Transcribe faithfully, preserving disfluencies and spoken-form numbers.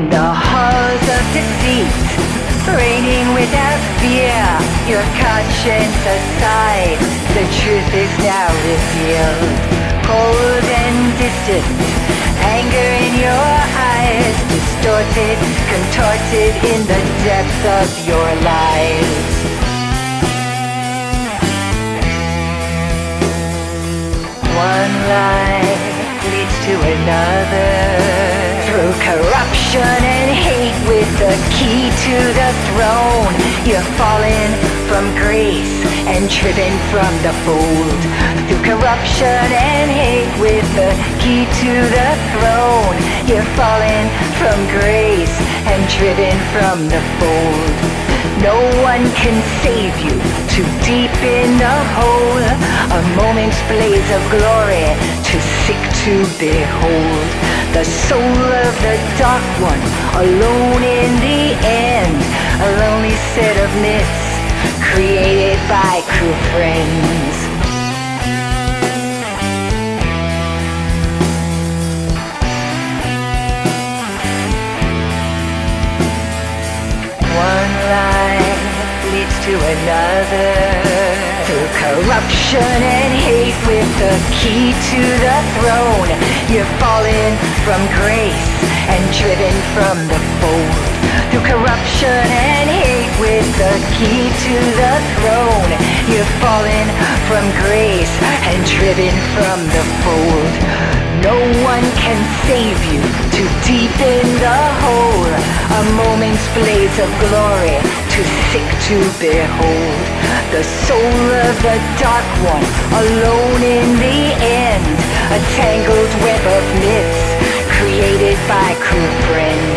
the halls of deceit, reigning without fear, your conscience aside, the truth is now revealed. Cold and distant, anger in your eyes, distorted, contorted in the depths of your lies. One lie leads to another, through corruption and hate with the key to the throne. You're fallen from grace and driven from the fold. Through corruption and hate with the key to the throne. You're fallen from grace and driven from the fold. No one can save you, too deep in the hole. A moment's blaze of glory, too sick to behold. The soul of the dark one, alone in the end. A lonely set of myths, created by cruel friends. One lie leads to another, through corruption and hate with the key to the throne. You're fallen from grace and driven from the fold. Through corruption and hate with the key to the throne. You're fallen from grace and driven from the fold. No one can save you, too deep in the hole. A moment's blaze of glory, too sick to behold. The soul of the dark one, alone in the end. A tangled web of myths, created by cruel friends.